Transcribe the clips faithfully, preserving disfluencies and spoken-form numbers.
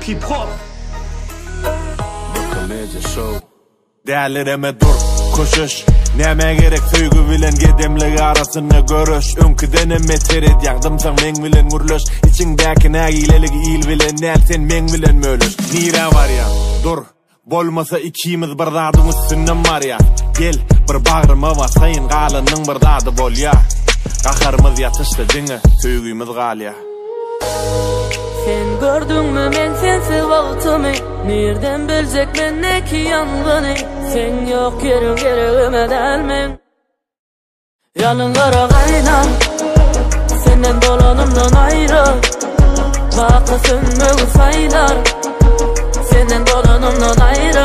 Rap hip hop Bakamaca show Değerlerime dur, koşuş Neme gerek söygü bilen gedemlik arasında görüş Önküden emme teret yağdımsan men bilen gürlüş İçindeki nagilelik il bilen nel sen men bilen mölüş Nire var ya, dur Bolmasa ikimiz bir dadın üstünden var ya Gel, bir bağrıma vasayın galının bir dadı bol ya Qaharımız yatıştı dini, söygüymüz gal ya Sen gördün mü men sensiz vaqtımı Nerden bilecek men neki yangını Sen yok yerin gereğime delmen Yalın kara kaynar Senden dolanımdan ayrı Bakı sönmöğü saylar Senden dolanımdan ayrı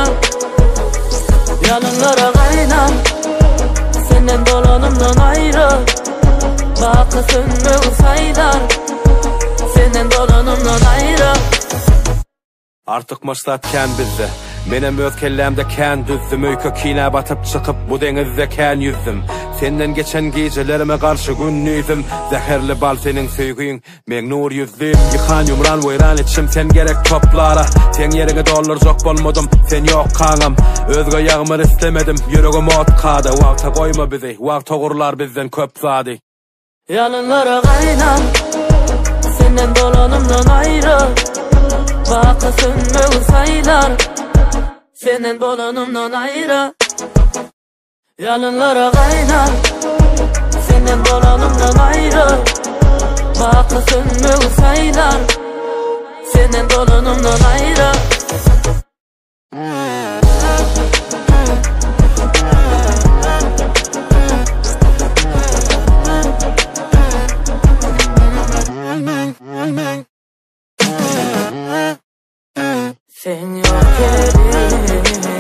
Yalın kara kaynar Senden dolanımdan ayrı Bakı sönmöğü saylar Senden dolanımdan ayrı Artık maslahatken bizde Benim öz kellemde ken düzdüm Öykü kine batıp çıkıp bu denizde ken yüzdüm Senden geçen gecelerime karşı günlüydüm Zehirli bal senin söygüyün Men nur yüzdüm Yıkan yumran vayran içim sen gerek toplara Sen yerine dollar çok bolmadım Sen yok kanım Özgü yağmur istemedim Yüreğim ot kadı Vakta koyma bizi Vakta kurlar bizden köp zadi Yalınlara kaynar Senden dolanımdan ayrı Bakı sönmöğü saylar Senden dolanımdan ayrı Yalınlara kaynar Senden dolanımdan ayrı Bakı sönmöğü saylar Senden dolanımdan ayrı Sen yok yerin